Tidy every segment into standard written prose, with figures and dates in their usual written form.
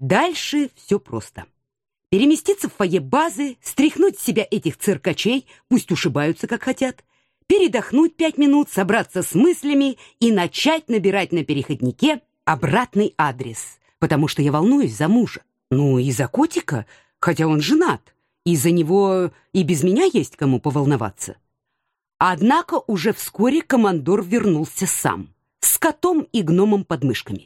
Дальше все просто. Переместиться в фойе базы, стряхнуть с себя этих циркачей, пусть ушибаются как хотят, передохнуть 5 минут, собраться с мыслями и начать набирать на переходнике обратный адрес, потому что я волнуюсь за мужа. Ну и за котика, хотя он женат, и за него и без меня есть кому поволноваться. Однако уже вскоре командор вернулся сам, с котом и гномом под мышками.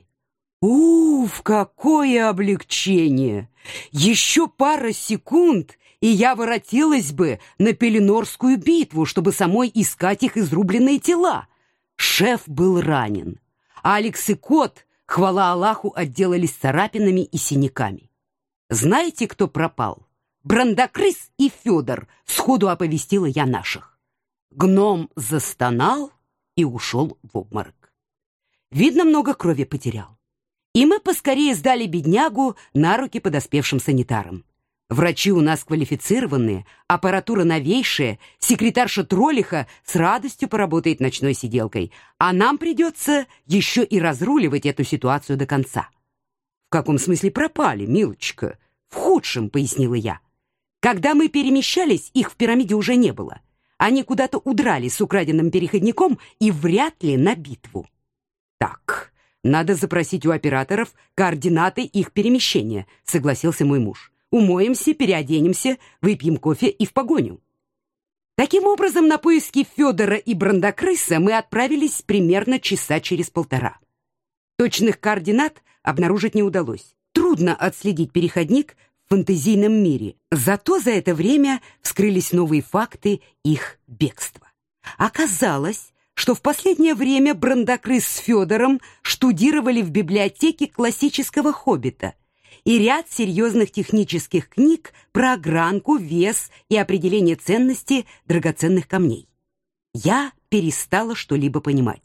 Уф, какое облегчение! Еще пара секунд, и я воротилась бы на Пеленорскую битву, чтобы самой искать их изрубленные тела. Шеф был ранен, а Алекс и кот, хвала Аллаху, отделались царапинами и синяками. Знаете, кто пропал? Брандакрыс и Федор, сходу оповестила я наших. Гном застонал и ушел в обморок. Видно, много крови потерял. И мы поскорее сдали беднягу на руки подоспевшим санитарам. Врачи у нас квалифицированные, аппаратура новейшая, секретарша Троллиха с радостью поработает ночной сиделкой, а нам придется еще и разруливать эту ситуацию до конца. В каком смысле пропали, милочка? В худшем, пояснила я. Когда мы перемещались, их в пирамиде уже не было. Они куда-то удрали с украденным переходником и вряд ли на битву. Так, надо запросить у операторов координаты их перемещения, согласился мой муж. Умоемся, переоденемся, выпьем кофе и в погоню. Таким образом, на поиски Федора и Брандакрыса мы отправились примерно часа через полтора. Точных координат обнаружить не удалось. Трудно отследить переходник в фантазийном мире. Зато за это время вскрылись новые факты их бегства. Оказалось, что в последнее время Брандакрыс с Федором штудировали в библиотеке классического «Хоббита» и ряд серьезных технических книг про огранку, вес и определение ценности драгоценных камней. Я перестала что-либо понимать.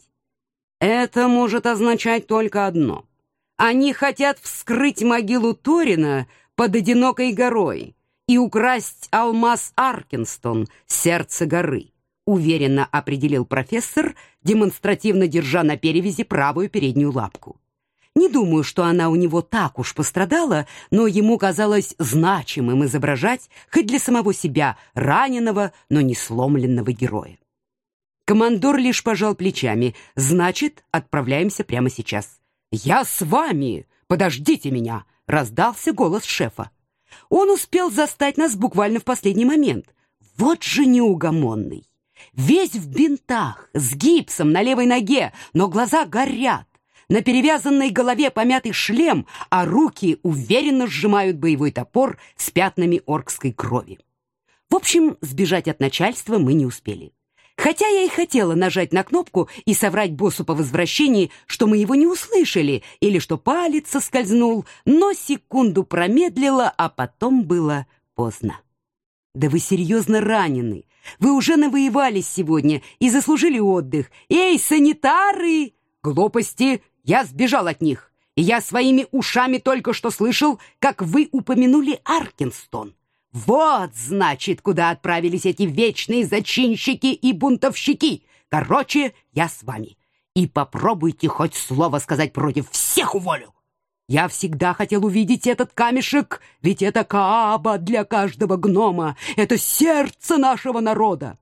Это может означать только одно. Они хотят вскрыть могилу Торина под одинокой горой и украсть алмаз Аркенстон, сердце горы, уверенно определил профессор, демонстративно держа на перевязи правую переднюю лапку. Не думаю, что она у него так уж пострадала, но ему казалось значимым изображать хоть для самого себя раненого, но не сломленного героя. Командор лишь пожал плечами. Значит, отправляемся прямо сейчас. «Я с вами! Подождите меня!» — раздался голос шефа. Он успел застать нас буквально в последний момент. Вот же неугомонный! Весь в бинтах, с гипсом на левой ноге, но глаза горят. На перевязанной голове помятый шлем, а руки уверенно сжимают боевой топор с пятнами оркской крови. В общем, сбежать от начальства мы не успели. Хотя я и хотела нажать на кнопку и соврать боссу по возвращении, что мы его не услышали или что палец соскользнул, но секунду промедлила, а потом было поздно. «Да вы серьезно ранены. Вы уже навоевались сегодня и заслужили отдых. Эй, санитары!» «Глупости! Я сбежал от них, и я своими ушами только что слышал, как вы упомянули Аркенстон. Вот, значит, куда отправились эти вечные зачинщики и бунтовщики. Короче, я с вами. И попробуйте хоть слово сказать против, всех уволю. Я всегда хотел увидеть этот камешек, ведь это Кааба для каждого гнома. Это сердце нашего народа.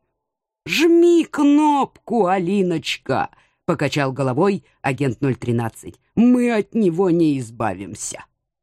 Жми кнопку, Алиночка!» — покачал головой агент 013. «Мы от него не избавимся».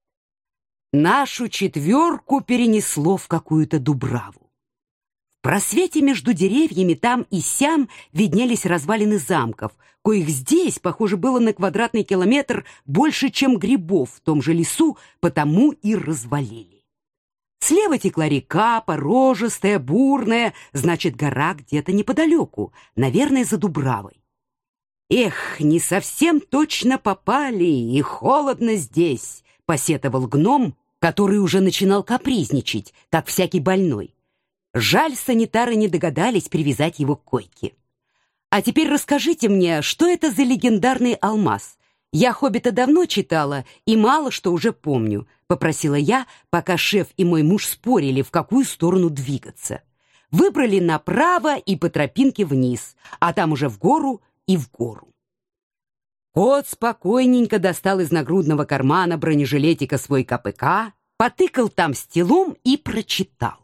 Нашу четверку перенесло в какую-то дубраву. В просвете между деревьями там и сям виднелись развалины замков, коих здесь, похоже, было на квадратный километр больше, чем грибов в том же лесу, потому и развалили. Слева текла река, порожистая, бурная, значит, гора где-то неподалеку, наверное, за дубравой. «Эх, не совсем точно попали, и холодно здесь», — посетовал гном, который уже начинал капризничать, как всякий больной. Жаль, санитары не догадались привязать его к койке. «А теперь расскажите мне, что это за легендарный алмаз? Я «Хоббита» давно читала и мало что уже помню», — попросила я, пока шеф и мой муж спорили, в какую сторону двигаться. Выбрали направо и по тропинке вниз, а там уже в гору и в гору. Кот спокойненько достал из нагрудного кармана бронежилетика свой КПК, потыкал там стилом и прочитал.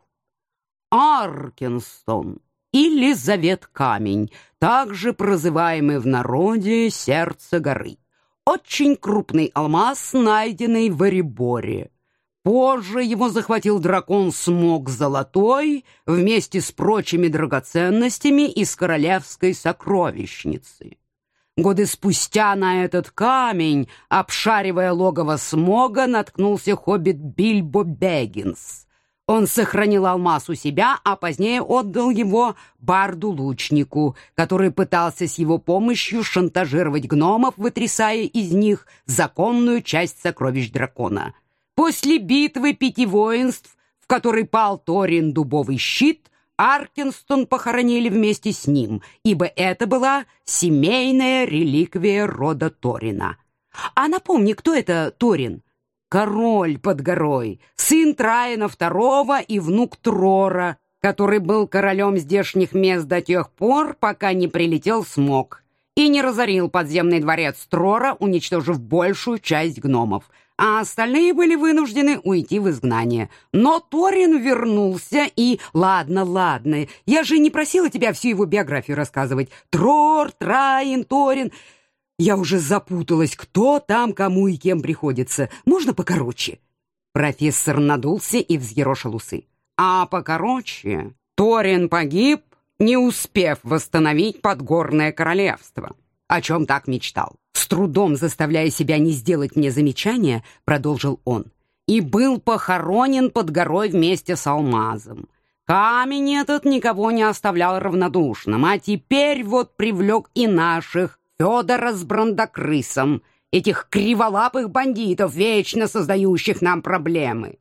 Аркенстон или Завет Камень, также прозываемый в народе Сердце горы. Очень крупный алмаз, найденный в Эреборе. Позже его захватил дракон Смог Золотой вместе с прочими драгоценностями из королевской сокровищницы. Годы спустя на этот камень, обшаривая логово Смога, наткнулся хоббит Бильбо Бэггинс. Он сохранил алмаз у себя, а позднее отдал его барду-лучнику, который пытался с его помощью шантажировать гномов, вытрясая из них законную часть сокровищ дракона. После битвы 5 воинств, в которой пал Торин Дубовый щит, Аркенстон похоронили вместе с ним, ибо это была семейная реликвия рода Торина. А напомни, кто это Торин? Король под горой, сын Траина II и внук Трора, который был королем здешних мест до тех пор, пока не прилетел Смог и не разорил подземный дворец Трора, уничтожив большую часть гномов, а остальные были вынуждены уйти в изгнание. Но Торин вернулся и... Ладно, я же не просила тебя всю его биографию рассказывать. Трор, Траин, Торин... Я уже запуталась, кто там кому и кем приходится. Можно покороче?» Профессор надулся и взъерошил усы. «А покороче, Торин погиб, не успев восстановить Подгорное королевство, о чем так мечтал. С трудом заставляя себя не сделать мне замечания, продолжил он, и был похоронен под горой вместе с алмазом. Камень этот никого не оставлял равнодушным, а теперь вот привлек и наших, Федора с Брандакрысом, этих криволапых бандитов, вечно создающих нам проблемы».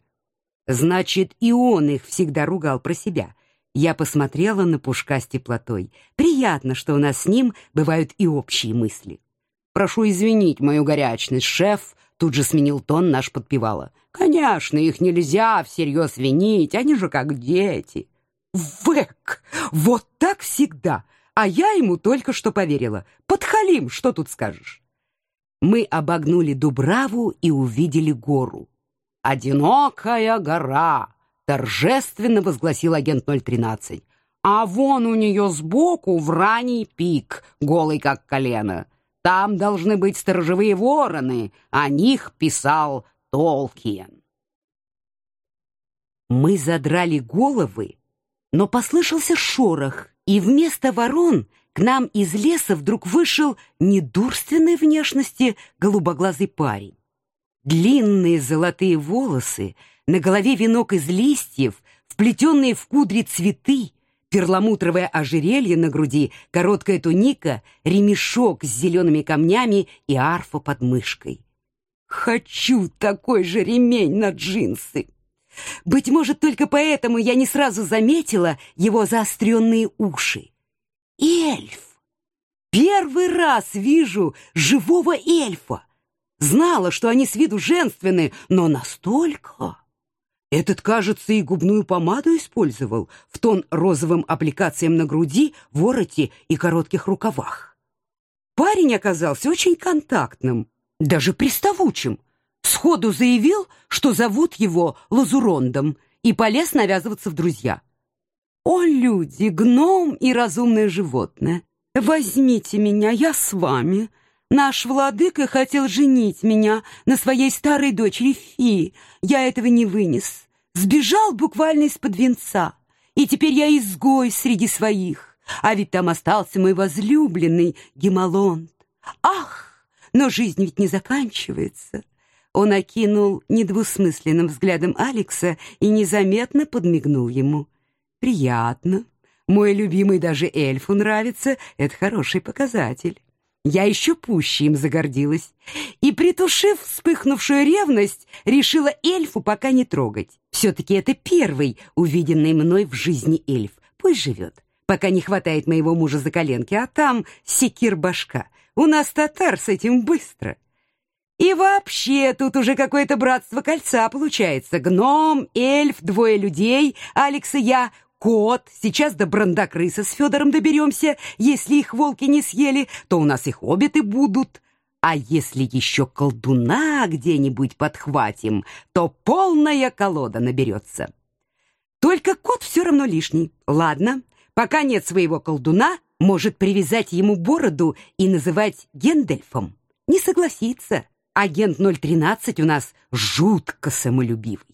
Значит, и он их всегда ругал про себя. Я посмотрела на Пушка с теплотой. Приятно, что у нас с ним бывают и общие мысли. «Прошу извинить мою горячность, шеф», тут же сменил тон наш подпевала. «Конечно, их нельзя всерьез винить, они же как дети». «Вэк! Вот так всегда!» А я ему только что поверила. Подхалим, что тут скажешь? Мы обогнули Дубраву и увидели гору. «Одинокая гора!» — торжественно возгласил агент 013. «А вон у нее сбоку враний пик, голый как колено. Там должны быть сторожевые вороны. О них писал Толкиен». Мы задрали головы, но послышался шорох, и вместо ворон к нам из леса вдруг вышел недурственной внешности голубоглазый парень. Длинные золотые волосы, на голове венок из листьев, вплетенные в кудри цветы, перламутровое ожерелье на груди, короткая туника, ремешок с зелеными камнями и арфа под мышкой. Хочу такой же ремень на джинсы. Быть может, только поэтому я не сразу заметила его заостренные уши. Эльф! Первый раз вижу живого эльфа. Знала, что они с виду женственные, но настолько... Этот, кажется, и губную помаду использовал в тон розовым аппликациям на груди, вороте и коротких рукавах. Парень оказался очень контактным, даже приставучим. Сходу заявил, что зовут его Лазурондом, и полез навязываться в друзья. «О, люди, гном и разумное животное, возьмите меня, я с вами. Наш владыка хотел женить меня на своей старой дочери Фи. Я этого не вынес. Сбежал буквально из-под венца, и теперь я изгой среди своих. А ведь там остался мой возлюбленный Гемалонт. Ах, но жизнь ведь не заканчивается». Он окинул недвусмысленным взглядом Алекса и незаметно подмигнул ему. «Приятно. Мой любимый даже эльфу нравится. Это хороший показатель». Я еще пуще им загордилась и, притушив вспыхнувшую ревность, решила эльфу пока не трогать. Все-таки это первый увиденный мной в жизни эльф. Пусть живет, пока не хватает моего мужа за коленки, а там секир башка. У нас татар с этим быстро. И вообще, тут уже какое-то братство кольца получается. Гном, эльф, 2 людей, Алекс и я, кот. Сейчас до Брандакрыса с Федором доберемся. Если их волки не съели, то у нас и хоббиты будут. А если еще колдуна где-нибудь подхватим, то полная колода наберется. Только кот все равно лишний. Ладно, пока нет своего колдуна, может привязать ему бороду и называть Гендельфом. Не согласится. Агент 013 у нас жутко самолюбивый.